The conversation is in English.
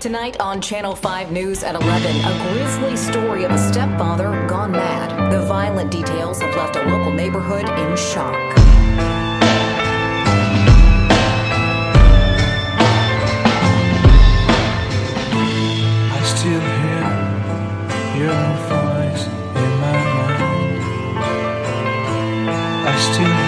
Tonight on Channel 5 News at 11, a grisly story of a stepfather gone mad. The violent details have left a local neighborhood in shock. I still hear your voice in my mind. I still